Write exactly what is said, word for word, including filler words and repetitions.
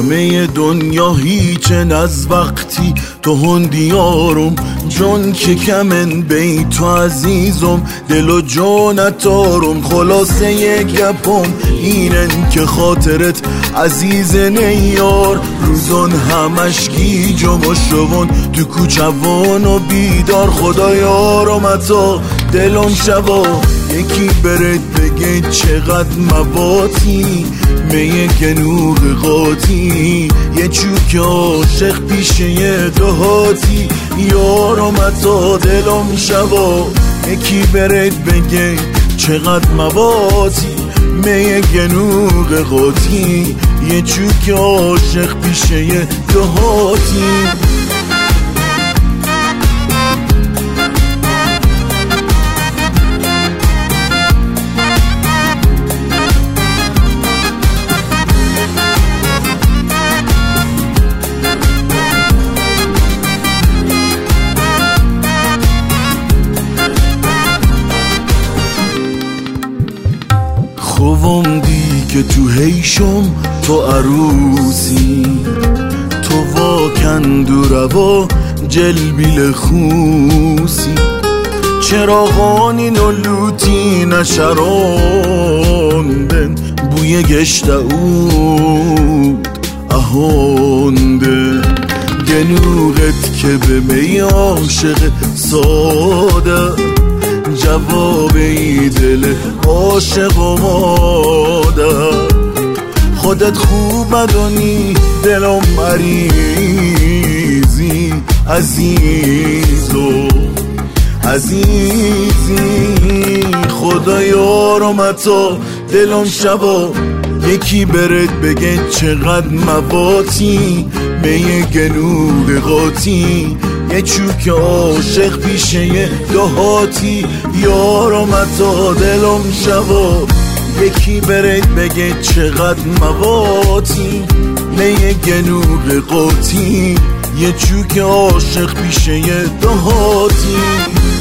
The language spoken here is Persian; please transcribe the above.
همه دنیا هیچن از وقتی تو هندیارم، جون که کمن بی تو عزیزم، دل و جونتارم. خلاصه یک گپم اینن که خاطرت عزیز نیار، روزان همش گیجم و شون تو کوچوان و بیدار. خدا یارم اتا دلم شبا یکی برد بگه چقدر مواتی، میه گنوغ قاطی یه چوک عاشق پیشه یه دهاتی. یارم اتا دلم شبا یکی برد بگه چقدر مواتی، میه گنوغ قاطی یه چوک عاشق پیشه یه دهاتی. خوام دی که تو هیشم تو عروسی، تو واکند و روا جلبیل خوسی. چراغانی نلوتی نشراندن بوی گشت اود اهانده، گنوغت که به می عاشق ساده جواب ای دل عاشق و مادر. خودت خوب مدانی دلم مریضی، عزیزو عزیزی. خدا یارم اتا دلم شبا یکی برد بگه چقدر مواتی، میه گنوغ قاطی یه چوک عاشق پیشه یه دهاتی. یارم اتا دلم شبا یکی برد بگه چقدر مواتی، میه گنوغ قاطی یه چوک عاشق پیشه یه دهاتی.